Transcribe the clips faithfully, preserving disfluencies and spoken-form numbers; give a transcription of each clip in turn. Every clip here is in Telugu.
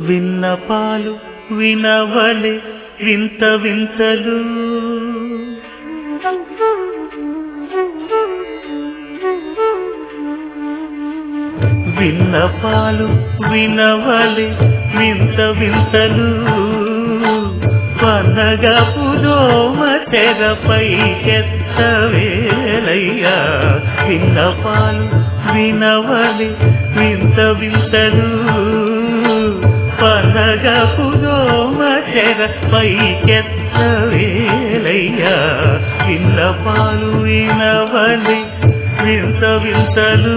విన్నపాలు వినవలే వింత వింతలు విన్నపాలు వినవలే వింత వింతలు పనగపు దోమ తెరపై చెత్తవేలయ్యా విన్నపాలు వినవలే వింత వింతలు పనగపు దోమ తెరపై చెత్తవేలయ్యా విన్నపాలు వినవలే వింత వింతలు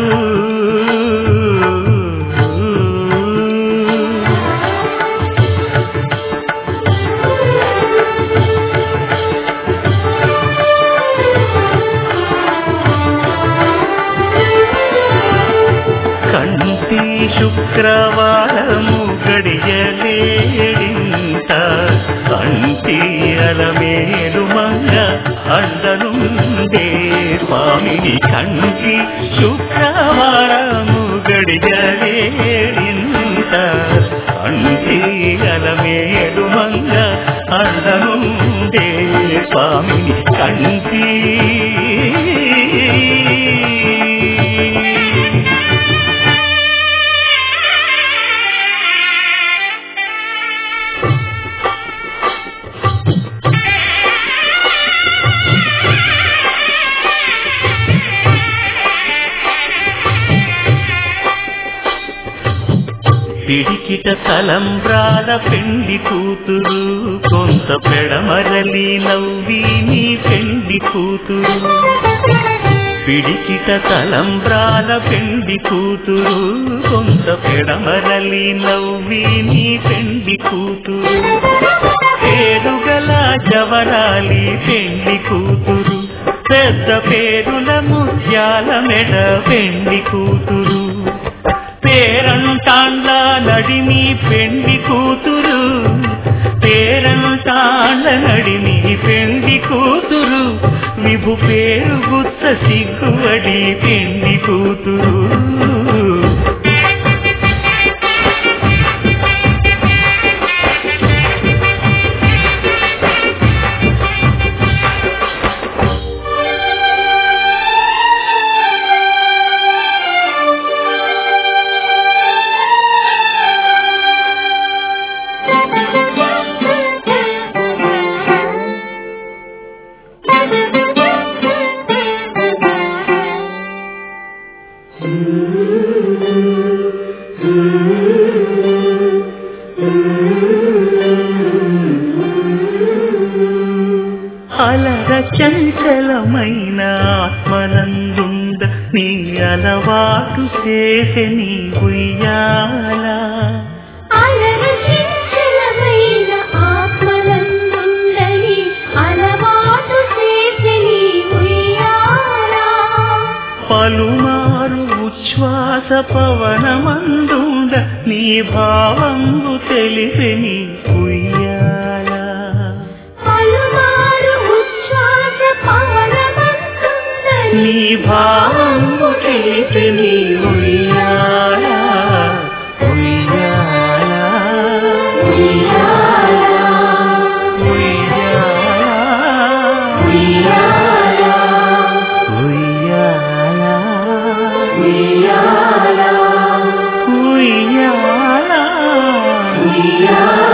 కంటి శుక్రవారము గడియలేడింత కంటి అలమేలు మంగ అండనుండే స్వామిని కంటి శుక్రవారము గడియలేడింత కంటి అలమేలు మంగ అండనుండే స్వామిని కంటి పిడికిట తలంబ్రాల పెండి కూతురు కొంత పెడమరలి నవ్వి నీ పెండి కూతురు పిడికిట తలంబ్రాల పెండి కూతురు కొంత పెడమరలి నవ్వి నీ పెండి కూతురు పేరుగల జవరాలి పెండి కూతురు పెద్ద పేరుల ముత్యాల మెడ పెండి కూతురు పేరంటాండ్ల నడిమి పెండి కూతురు పేరంటాండ్ల నడిమి పెండి కూతురు విభు పేరు గుత్త సిగ్గువడి పెండి కూతురు అలర చంచలమైన ఆత్మనందుండ నీ అలవాటు చేసే నీ ఉయ్యాల అలర చంచలమైన ఆత్మనందుండ నీ అలవాటు చేసే నీ ఉయ్యాల పలుమారు ఉచ్ఛ్వాస పవనమందుండ నీ భావంబు తెలిపే నీ ఉయ్యాల నీ భావంబు తెలిపే నీ ఉయ్యాల ఉయ్యాల ఉయ్యాల ఉయ్యాల ఉయ్యాల ఉయ్యాల ఉయ్యాల ఉయ్యాల